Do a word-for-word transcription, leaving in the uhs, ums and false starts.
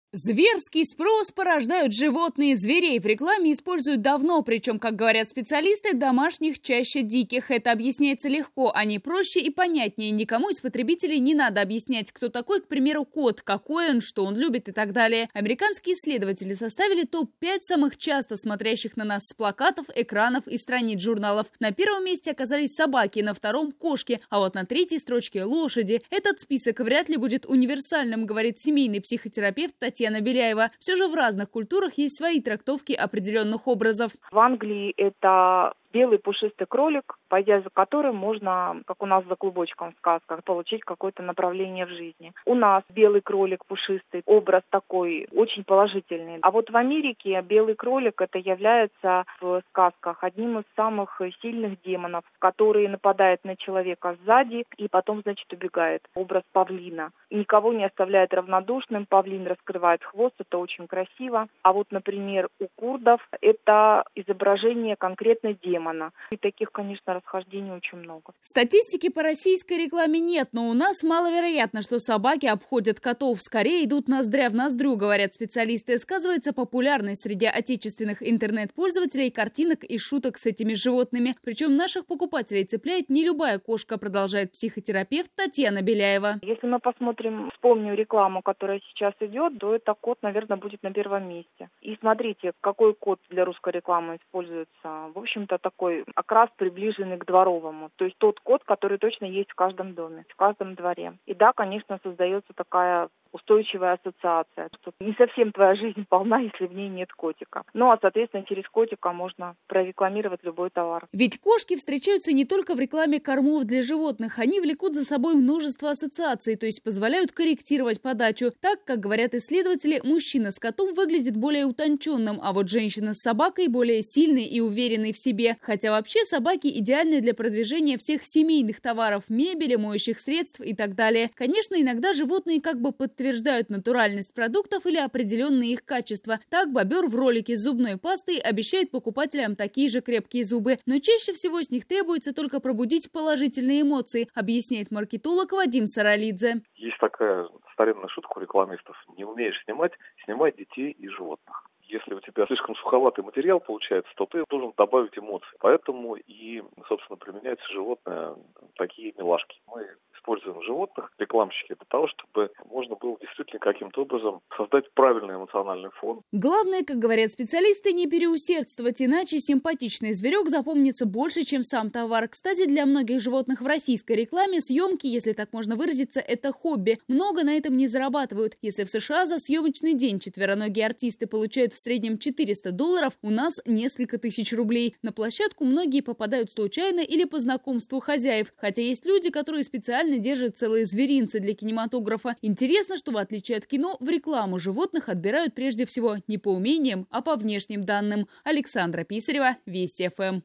Зверский спрос порождают животные. Зверей в рекламе используют давно, причем, как говорят специалисты, домашних чаще диких. Это объясняется легко, они проще и понятнее. Никому из потребителей не надо объяснять, кто такой, к примеру, кот, какой он, что он любит и так далее. Американские исследователи составили топ пять самых часто смотрящих на нас с плакатов, экранов и страниц журналов. На первом месте оказались собаки, на втором – кошки, а вот на третьей строчке – лошади. Этот список вряд ли будет универсальным, говорит семейный психотерапевт Татьяна Татьяна Беляева. Все же в разных культурах есть свои трактовки определенных образов. В Англии это белый пушистый кролик, пойдя за которым можно, как у нас за клубочком в сказках, получить какое-то направление в жизни. У нас белый кролик пушистый, образ такой очень положительный. А вот в Америке белый кролик это является в сказках одним из самых сильных демонов, который нападает на человека сзади и потом, значит, убегает. Образ павлина. Никого не оставляет равнодушным, павлин раскрывает хвост, это очень красиво. А вот, например, у курдов это изображение конкретно демона. И таких, конечно, расхождений очень много. Статистики по российской рекламе нет, но у нас маловероятно, что собаки обходят котов. Скорее идут ноздря в ноздрю, говорят специалисты. Сказывается популярность среди отечественных интернет-пользователей картинок и шуток с этими животными. Причем наших покупателей цепляет не любая кошка, продолжает психотерапевт Татьяна Беляева. Если мы посмотрим, вспомним рекламу, которая сейчас идет, то это кот, наверное, будет на первом месте. И смотрите, какой код для русской рекламы используется. В общем-то, такой окрас, приближенный к дворовому. То есть тот кот, который точно есть в каждом доме, в каждом дворе. И да, конечно, создается такая устойчивая ассоциация, что не совсем твоя жизнь полна, если в ней нет котика. Ну, а, соответственно, через котика можно прорекламировать любой товар. Ведь кошки встречаются не только в рекламе кормов для животных. Они влекут за собой множество ассоциаций, то есть позволяют корректировать подачу. Так, как говорят исследователи, мужчина с котом выглядит более утонченным, а вот женщина с собакой более сильной и уверенной в себе. Хотя вообще собаки идеальны для продвижения всех семейных товаров, мебели, моющих средств и так далее. Конечно, иногда животные как бы подтверждают подтверждают натуральность продуктов или определенные их качества. Так, бобер в ролике с зубной пастой обещает покупателям такие же крепкие зубы. Но чаще всего с них требуется только пробудить положительные эмоции, объясняет маркетолог Вадим Саралидзе. Есть такая старинная шутка у рекламистов. Не умеешь снимать, снимай детей и животных. Если у тебя слишком суховатый материал получается, то ты должен добавить эмоций. Поэтому и, собственно, применяются животные, такие милашки. Мы используем животных, рекламщики, для того, чтобы можно было действительно каким-то образом создать правильный эмоциональный фон. Главное, как говорят специалисты, не переусердствовать, иначе симпатичный зверек запомнится больше, чем сам товар. Кстати, для многих животных в российской рекламе съемки, если так можно выразиться, это хобби. Много на этом не зарабатывают. Если в США за съемочный день четвероногие артисты получают в среднем четыреста долларов, у нас несколько тысяч рублей. На площадку многие попадают случайно или по знакомству хозяев. Хотя есть люди, которые специально держат целые зверинцы для кинематографа. Интересно, что в отличие от кино, в рекламу животных отбирают прежде всего не по умениям, а по внешним данным. Александра Писарева, Вести ФМ.